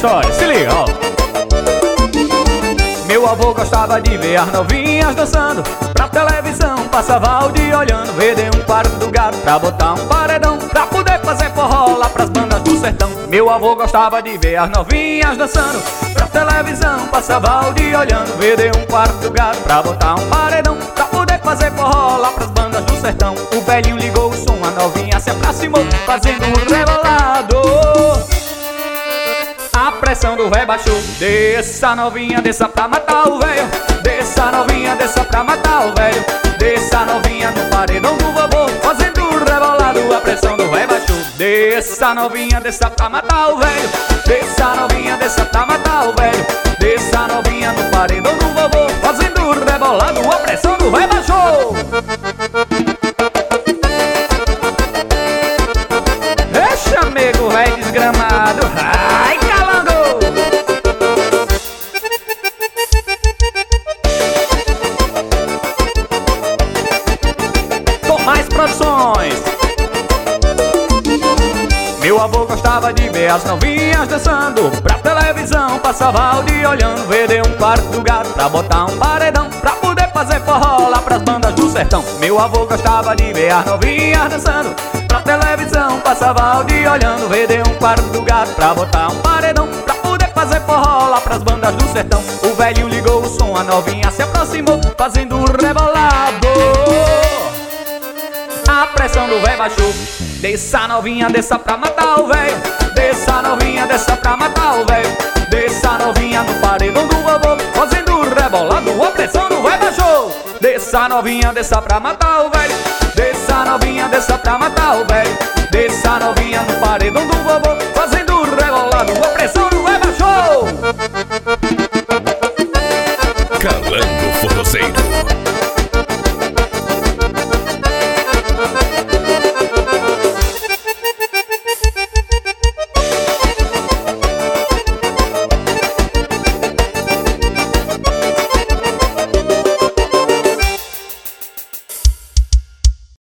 história, se liga, ó. Meu avô gostava de ver as novinhas dançando, pra televisão passava o dia olhando. Vendeu um quarto do gado pra botar um paredão, pra poder fazer forró lá pras bandas do sertão. Meu avô gostava de ver as novinhas dançando, pra televisão passava o dia olhando. Vendeu um quarto do gado pra botar um paredão, pra poder fazer forró lá pras bandas do sertão. O velhinho ligou o som, a novinha se aproximou, fazendo um rebolado. A pressão do véio baixou. Desça novinha, desça pra matar o velho. Desça novinha, desça pra matar o velho. Desça novinha no paredão do vovô, fazendo rebolado. A pressão do véio baixou. Desça novinha, desça pra matar o velho. Desça novinha, desça pra matar o velho. Desça novinha no paredão do vovô, fazendo rebolado. A pressão do véio baixou. Deixa, amigo, véio desgramado. Ai, mais produções. Meu avô gostava de ver as novinhas dançando, pra televisão passava o dia olhando. Vendeu um quarto do gado pra botar um paredão, pra poder fazer forró lá pras bandas do sertão. Meu avô gostava de ver as novinhas dançando, pra televisão passava o dia olhando. Vendeu um quarto do gado pra botar um paredão, pra poder fazer forró lá pras bandas do sertão. O velhinho ligou o som, a novinha se aproximou, fazendo um rebolado. A pressão do véio baixou. Desça novinha, desça pra matar o velho. Desça novinha, desça pra matar o velho. Desça novinha no paredão do vovô, fazendo rebolado. A pressão do véio baixou. Desça novinha, desça pra matar o velho. Desça novinha, desça pra matar o velho. Desça novinha no paredão do vovô, fazendo rebolado. A pressão do véio baixou.